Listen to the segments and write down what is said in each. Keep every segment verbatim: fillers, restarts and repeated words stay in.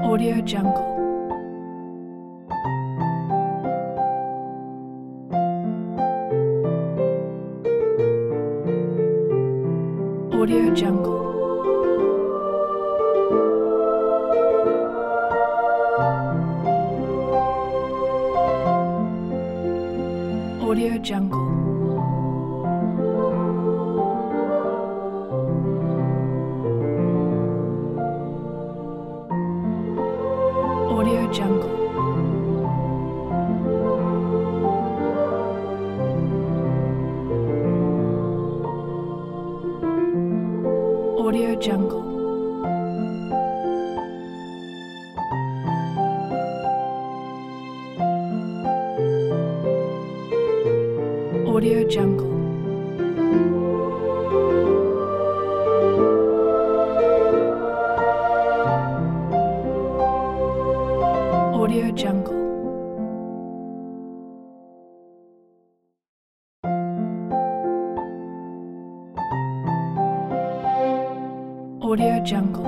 Audio Jungle. Audio Jungle. Audio Jungle. Audio Jungle. Audio Jungle. Audio Jungle. Audio Jungle. Audio Jungle.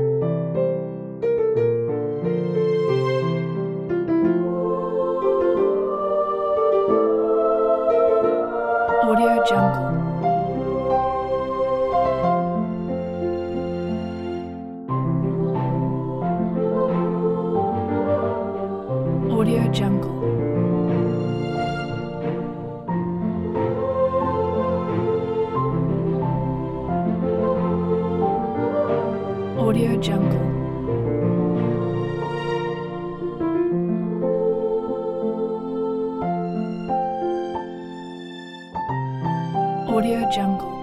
Audio Jungle. Audio Jungle. Audio Jungle. Audio Jungle.